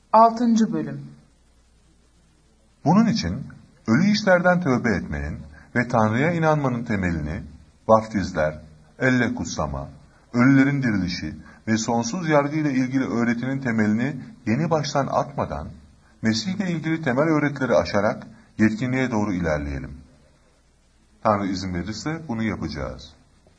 6. Bölüm. Bunun için ölü işlerden tövbe etmenin ve Tanrı'ya inanmanın temelini, vaftizler, elle kutsama, ölülerin dirilişi ve sonsuz yargı ile ilgili öğretinin temelini yeni baştan atmadan, Mesih ile ilgili temel öğretileri aşarak yetkinliğe doğru ilerleyelim. Tanrı izin verirse bunu yapacağız.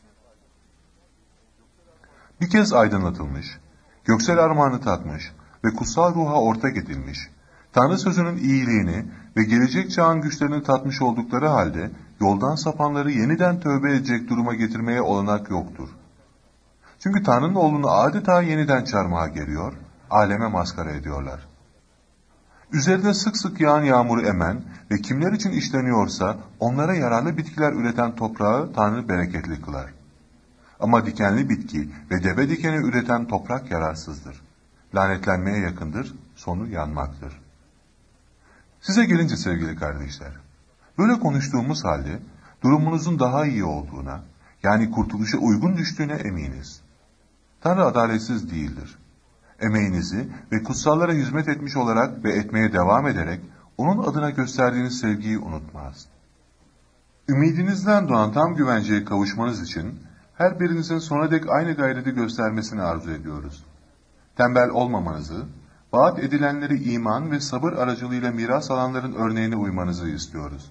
Bir kez aydınlatılmış, göksel armağanı tatmış ve kutsal ruha ortak edilmiş, Tanrı sözünün iyiliğini ve gelecek çağın güçlerini tatmış oldukları halde yoldan sapanları yeniden tövbe edecek duruma getirmeye olanak yoktur. Çünkü Tanrı'nın oğlunu adeta yeniden çarmıha geriyor, aleme maskara ediyorlar. Üzerine sık sık yağan yağmuru emen ve kimler için işleniyorsa onlara yararlı bitkiler üreten toprağı Tanrı bereketli kılar. Ama dikenli bitki ve deve dikeni üreten toprak yararsızdır. Lanetlenmeye yakındır, sonu yanmaktır. Size gelince sevgili kardeşler, böyle konuştuğumuz halde durumunuzun daha iyi olduğuna, yani kurtuluşa uygun düştüğüne eminiz. Tanrı adaletsiz değildir. Emeğinizi ve kutsallara hizmet etmiş olarak ve etmeye devam ederek onun adına gösterdiğiniz sevgiyi unutmaz. Ümidinizden doğan tam güvenceye kavuşmanız için her birinizin sona dek aynı gayreti göstermesini arzu ediyoruz. Tembel olmamanızı, vaat edilenleri iman ve sabır aracılığıyla miras alanların örneğine uymanızı istiyoruz.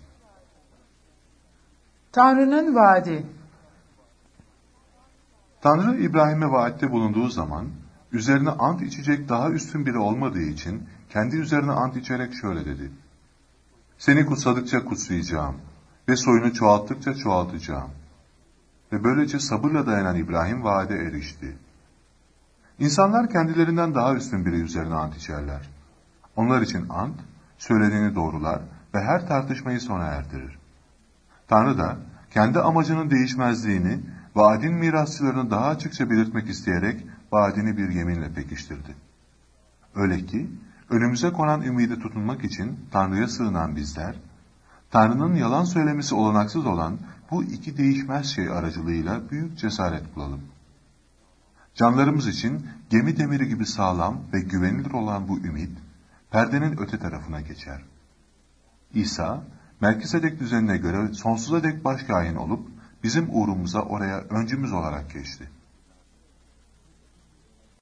Tanrı'nın vaadi. Tanrı İbrahim'e vaatte bulunduğu zaman, üzerine ant içecek daha üstün biri olmadığı için, kendi üzerine ant içerek şöyle dedi: "Seni kutsadıkça kutsayacağım ve soyunu çoğalttıkça çoğaltacağım." Ve böylece sabırla dayanan İbrahim vaade erişti. İnsanlar kendilerinden daha üstün biri üzerine ant içerler. Onlar için ant, söylediğini doğrular ve her tartışmayı sona erdirir. Tanrı da kendi amacının değişmezliğini, vaadin mirasçılarını daha açıkça belirtmek isteyerek vaadini bir yeminle pekiştirdi. Öyle ki, önümüze konan ümide tutunmak için Tanrı'ya sığınan bizler, Tanrı'nın yalan söylemesi olanaksız olan bu iki değişmez şey aracılığıyla büyük cesaret bulalım. Canlarımız için gemi demiri gibi sağlam ve güvenilir olan bu ümit, perdenin öte tarafına geçer. İsa, Melkisedek düzenine göre sonsuza dek başkâhin olup, bizim uğrumuza oraya öncümüz olarak geçti.